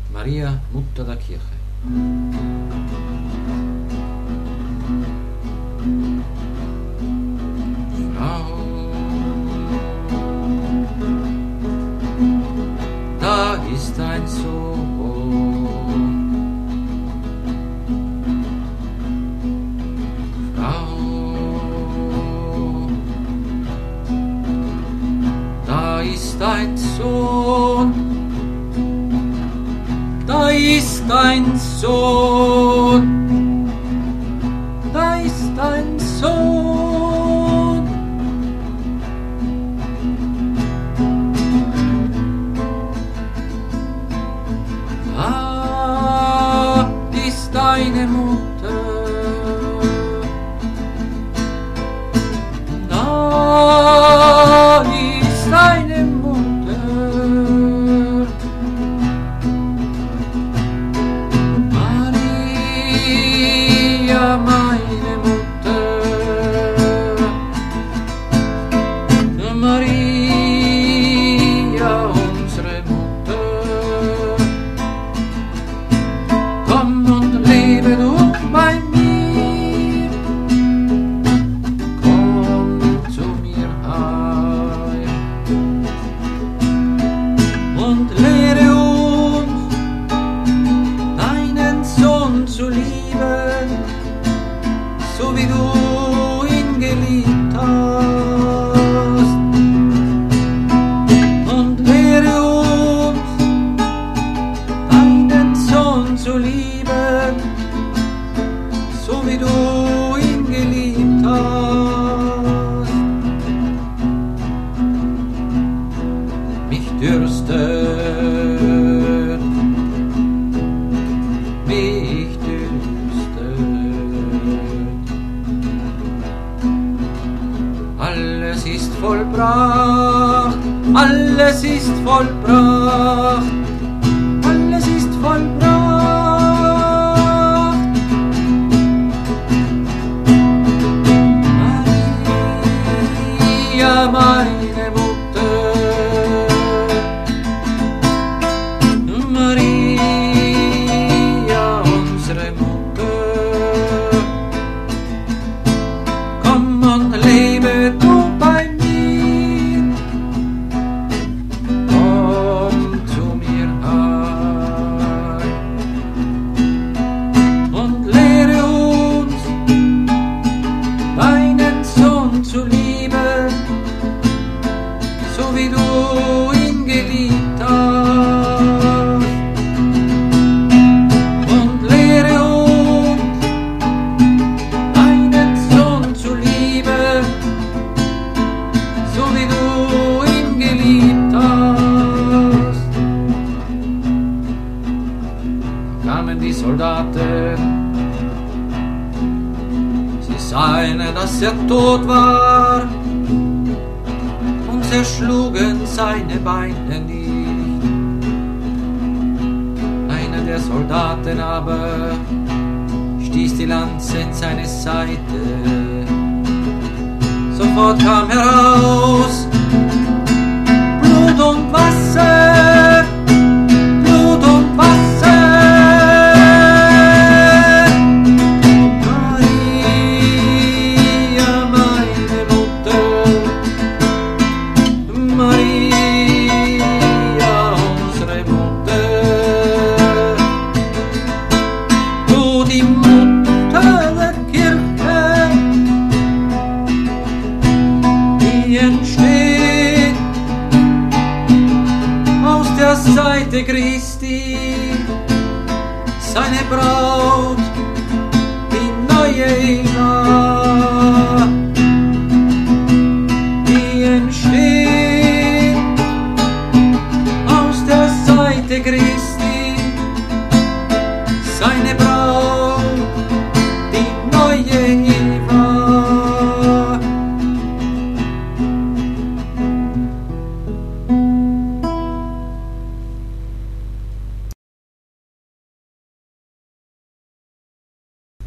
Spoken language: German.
Maria, Mutter der Kirche. Frau, da ist ein Sohn. Frau, da ist ein Sohn. Da ist ein Sohn, da ist ein Sohn. Da ist eine Mutter, da ist eine Mutter. Meine Mutter, Maria, unsere Mutter, komm und lebe du bei mir, komm zu mir heim und lehre uns deinen Sohn zu lieben, so wie du ihn geliebt hast, und lehre uns, deinen Sohn zu lieben, so wie du ihn geliebt hast. Mich dürstet, mich dürstet. Alles ist vollbracht, alles ist vollbracht, alles ist vollbracht. Maria, meine Mutter, Maria, unsere Mutter, komm und lebe du bei mir, komm zu mir heim und lehre uns, deinen Sohn zu lieben, so wie du ihn geliebt hast, und lehre uns, deinen Sohn zu lieben, so wie du ihn geliebt hast. Da kamen die Soldaten, sie sahen, dass er tot war, und zerschlugen seine Beine nicht. Einer der Soldaten aber stieß die Lanze in seine Seite. Sofort kam heraus Blut und Wasser, Blut und Wasser. Maria, meine Mutter, Maria, unsere Mutter, du die Mutter der Kirche, die entsteht aus der Seite Christi, seine Braut, die neue